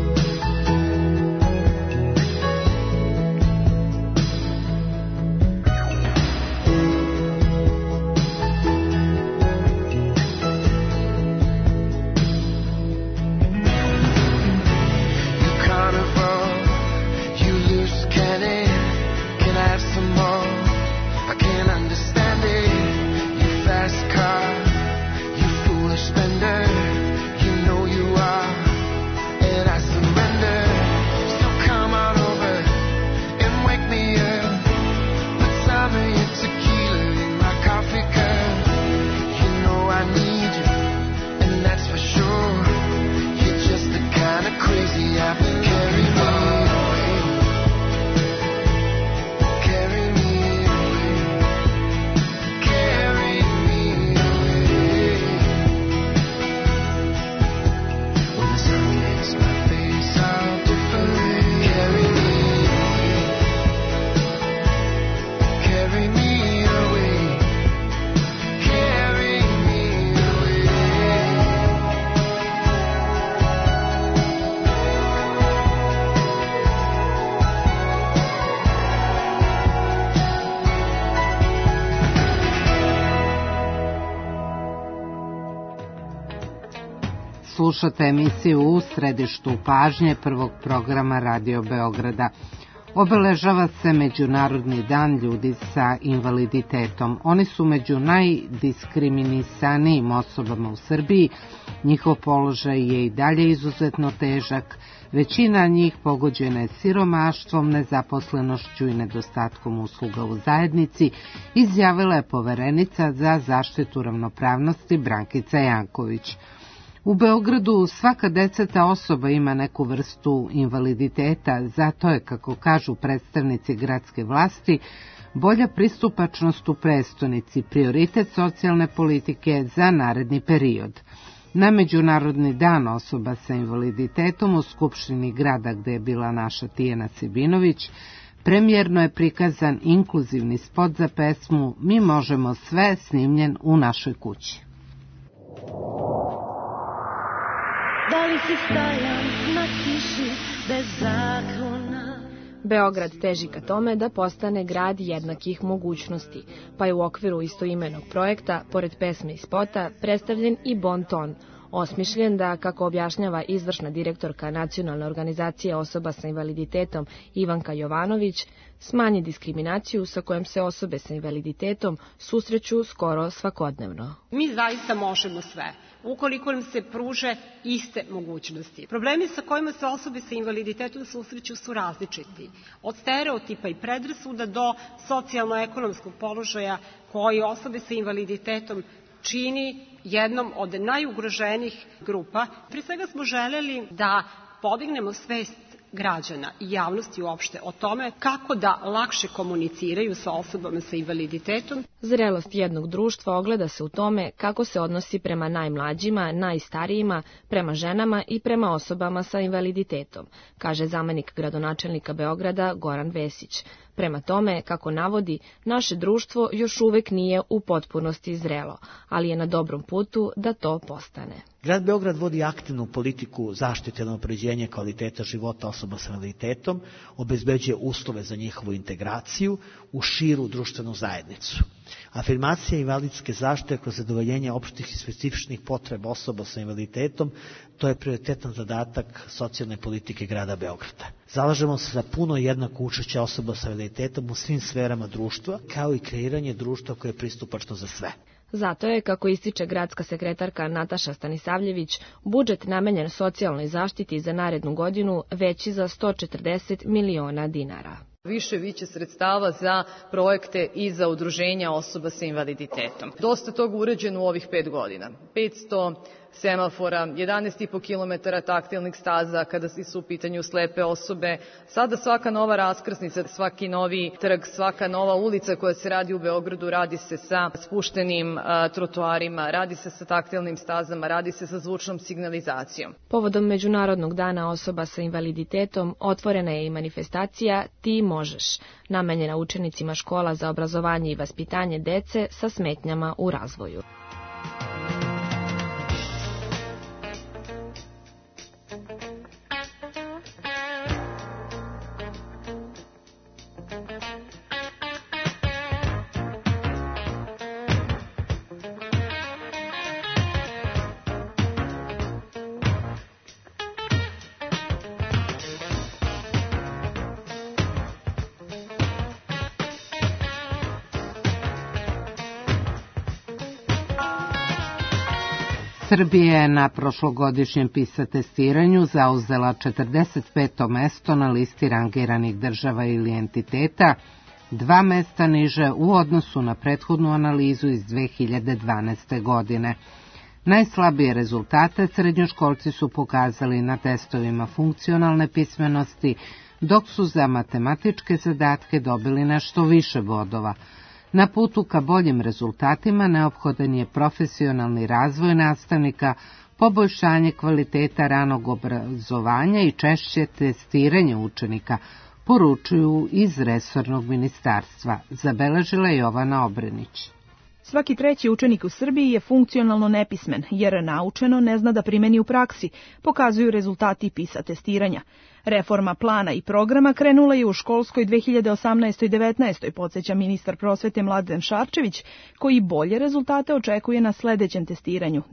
You carnival, you loose cannon. Can I have some more? I can't understand it. You fast car, you foolish spender. You know you are, and I surrender. So come on over and wake me up. Put some of your tequila in my coffee cup. You know I need you, and that's for sure. You're just the kind of crazy I've been carrying away. Carry me away, carry me away. When the sun makes my face all different. Carry me away, carry me away, carry me away. Slušate emisiju U središtu pažnje prvog programa Radio Beograda. Obeležava se Međunarodni dan ljudi sa invaliditetom. Oni su među najdiskriminisanijim osobama u Srbiji. Njihov položaj je i dalje izuzetno težak. Većina njih pogođena je siromaštvom, nezaposlenošću i nedostatkom usluga u zajednici, izjavila je poverenica za zaštitu ravnopravnosti Brankica Janković. U Beogradu svaka 10. osoba ima neku vrstu invaliditeta, zato je, kako kažu predstavnici gradske vlasti, bolja pristupačnost u prestonici prioritet socijalne politike za naredni period. Na Međunarodni dan osoba sa invaliditetom u Skupštini grada, gde je bila naša Tijana Sibinović, premijerno je prikazan inkluzivni spot za pesmu Mi možemo sve, snimljen u našoj kući. Da li si stajan na kiši bez zakona? Beograd teži ka tome da postane grad jednakih mogućnosti, pa je u okviru istoimenog projekta, pored pesme i spota, predstavljen i bon ton, osmišljen da, kako objašnjava izvršna direktorka Nacionalne organizacije osoba sa invaliditetom Ivanka Jovanović, smanji diskriminaciju sa kojom se osobe sa invaliditetom susreću skoro svakodnevno. Mi zaista možemo sve. ukoliko im se pruže iste mogućnosti. Problemi sa kojima se osobe sa invaliditetom susreću su različiti. Od stereotipa i predrasuda do socijalno-ekonomskog položaja koji osobe sa invaliditetom čini jednom od najugroženijih grupa. Pre svega smo želeli da podignemo svest građana i javnosti uopšte o tome kako da lakše komuniciraju sa osobama sa invaliditetom. Zrelost jednog društva ogleda se u tome kako se odnosi prema najmlađima, najstarijima, prema ženama i prema osobama sa invaliditetom, kaže zamenik gradonačelnika Beograda Goran Vesić. Prema tome, kako navodi, naše društvo još uvek nije u potpunosti zrelo, ali je na dobrom putu da to postane. Grad Beograd vodi aktivnu politiku zaštite i unapređenja kvaliteta života osoba sa invaliditetom, obezbeđuje uslove za njihovu integraciju u širu društvenu zajednicu. Afirmacija invalidske zaštite kroz zadovoljenje opštih i specifičnih potreba osoba sa invaliditetom, to je prioritetan zadatak socijalne politike grada Beograda. Zalažemo se za puno jednako učešće osoba sa invaliditetom u svim sferama društva, kao i kreiranje društva koje je pristupačno za sve. Zato je, kako ističe gradska sekretarka Nataša Stanisavljević, budžet namenjen socijalnoj zaštiti za narednu godinu veći za 140 miliona dinara. Više sredstava za projekte i za udruženja osoba sa invaliditetom. Dosta toga urađeno u ovih 5 godina. 500 semafora, 11,5 km taktilnih staza kada su u pitanju slepe osobe. Sada svaka nova raskrsnica, svaki novi trg, svaka nova ulica koja se radi u Beogradu radi se sa spuštenim trotoarima, radi se sa taktilnim stazama, radi se sa zvučnom signalizacijom. Povodom Međunarodnog dana osoba sa invaliditetom otvorena je i manifestacija Ti možeš, namenjena učenicima škola za obrazovanje i vaspitanje dece sa smetnjama u razvoju. Srbija je na prošlogodišnjem PISA testiranju zauzela 45. mesto na listi rangiranih država ili entiteta, 2 mesta niže u odnosu na prethodnu analizu iz 2012. godine. Najslabije rezultate srednjoškolci su pokazali na testovima funkcionalne pismenosti, dok su za matematičke zadatke dobili nešto više bodova. Na putu ka boljim rezultatima neophodan je profesionalni razvoj nastavnika, poboljšanje kvaliteta ranog obrazovanja i češće testiranje učenika, poručuju iz resornog ministarstva, zabeležila Jovana Obrenić. Svaki treći učenik u Srbiji je funkcionalno nepismen, jer naučeno ne zna da primeni u praksi, pokazuju rezultati PISA testiranja. Reforma plana i programa krenula je u školskoj 2018-19, podsjeća ministar prosvete Mladen Šarčević, koji bolje rezultate očekuje na sledećem testiranju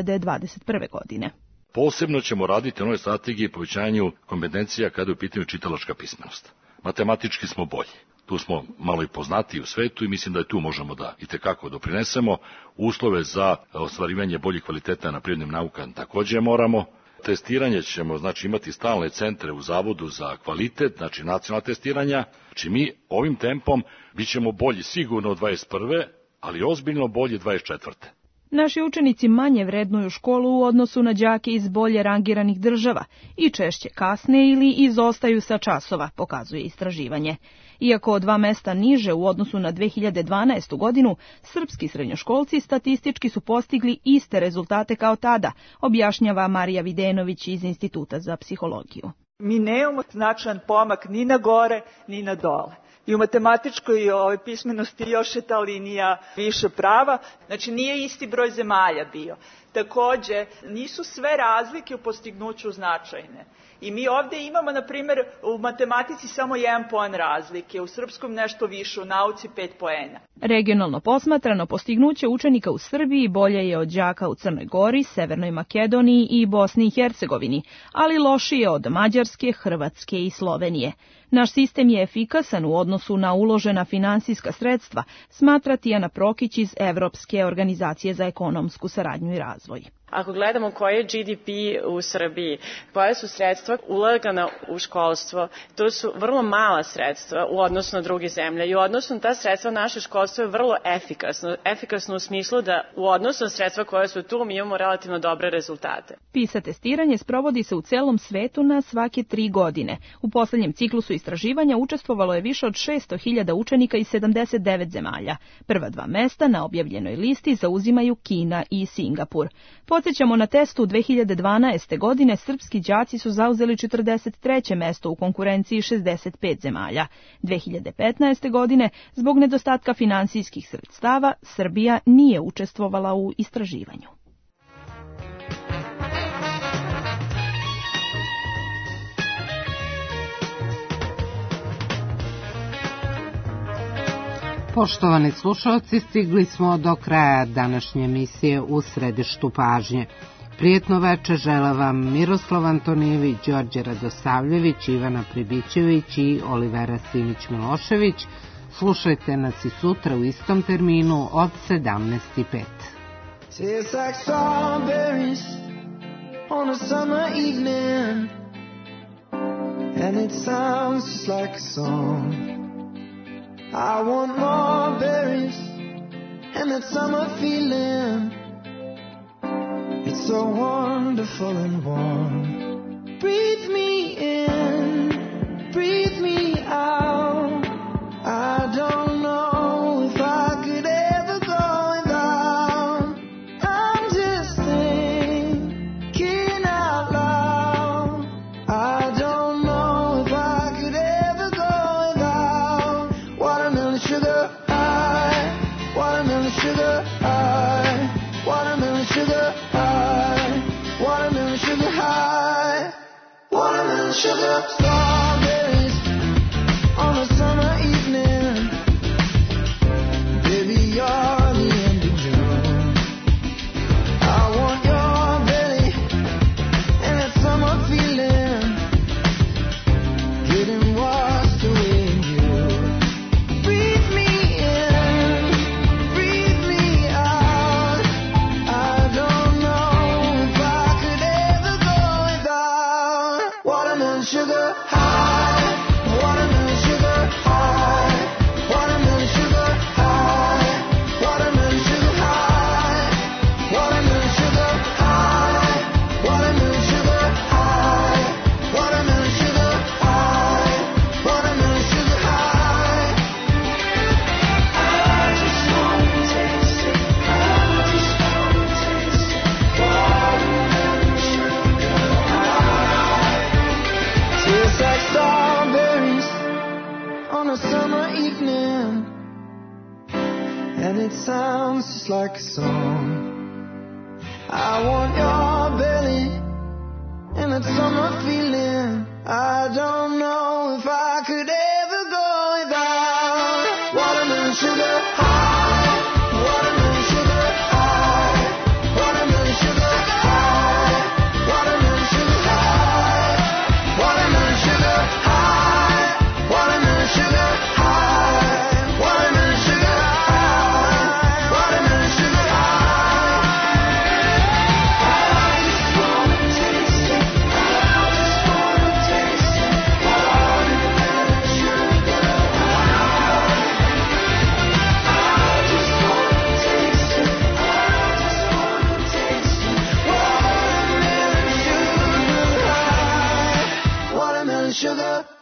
2021. godine. Posebno ćemo raditi na ovoj strategiji povećanju kompetencija kada je u pitanju čitalačka pismenost. Matematički smo bolji. Tu smo malo i poznati u svetu i mislim da je tu možemo da itekako doprinesemo. Uslove za ostvarivanje boljih kvaliteta na prirodnim naukama takođe moramo. Testiranje ćemo imati stalne centre u Zavodu za kvalitet, nacionalna testiranja. Mi ovim tempom bit ćemo bolji sigurno od 21. ali ozbiljno bolji 24. Naši učenici manje vrednuju školu u odnosu na đake iz bolje rangiranih država i češće kasne ili izostaju sa časova, pokazuje istraživanje. Iako 2 mesta niže u odnosu na 2012. godinu, srpski srednjoškolci statistički su postigli iste rezultate kao tada, objašnjava Marija Videnović iz Instituta za psihologiju. Mi nemamo značajan pomak ni na gore, ni na dole. I u matematičkoj pismenosti još je ta linija više prava, znači nije isti broj zemalja bio. Takođe, nisu sve razlike u postignuću značajne. I mi ovde imamo, na primjer, u matematici samo 1 poen razlike, u srpskom nešto više, u nauci 5 poena. Regionalno posmatrano, postignuće učenika u Srbiji bolje je od đaka u Crnoj Gori, Severnoj Makedoniji i Bosni i Hercegovini, ali lošije od Mađarske, Hrvatske i Slovenije. Naš sistem je efikasan u odnosu na uložena finansijska sredstva, smatra Tijana Prokić iz Evropske organizacije za ekonomsku saradnju i razvoj. Ako gledamo koji je GDP u Srbiji, koja su sredstva ulagana u školstvo, to su vrlo mala sredstva u odnosu na druge zemlje i u odnosu na ta sredstva naše školstvo je vrlo efikasno. Efikasno u smislu da u odnosu na sredstva koja su tu mi imamo relativno dobre rezultate. PISA testiranje sprovodi se u celom svetu na svake 3 godine. U poslednjem ciklusu istraživanja učestvovalo je više od 600.000 učenika iz 79 zemalja. Prva 2 mesta na objavljenoj listi zauzimaju Kina i Singapur. Podsjećamo, na testu 2012. godine srpski đaci su zauzeli 43. mesto u konkurenciji 65 zemalja. 2015. godine, zbog nedostatka finansijskih sredstava, Srbija nije učestvovala u istraživanju. Poštovani slušalci, stigli smo do kraja današnje emisije U središtu pažnje. Prijetno veče žele vam Miroslav Antonijević, Đorđe Radosavljević, Ivana Pribićević i Olivera Simić-Milošević. Slušajte nas i sutra u istom terminu od 17:05. Tastes like strawberries on a summer evening, and it sounds just like a song. I want more berries and that summer feeling. It's so wonderful and warm. Breathe me in, breathe me out. I don't know if I could ever go without. I'm just thinking out loud. I don't know if I could ever go without. Watermelon sugar high, watermelon sugar high, watermelon sugar high, watermelon sugar high, watermelon sugar. Strawberries on a summer evening, baby you're the ending June. I want your belly and that summer feeling, getting washed away in you. Breathe me in, breathe me out. I don't know if I could ever go without. Watermelon sugar high, watermelon sugar high, watermelon sugar high, watermelon sugar high, watermelon sugar high, watermelon sugar high, watermelon sugar high, watermelon sugar high. I just wanna taste it, I just wanna taste it, watermelon sugar high. Tastes like strawberries on a summer evening, and it sounds just like a song. I want your belly and that summer feeling. I don't know if I could ever go without. Watermelon sugar high, watermelon sugar high, watermelon sugar high, watermelon sugar high, watermelon sugar high, watermelon sugar high, watermelon sugar high, watermelon sugar high. I just wanna taste it, I just wanna taste it, watermelon sugar high. I just wanna taste it, I just wanna taste it, watermelon sugar high, watermelon sugar.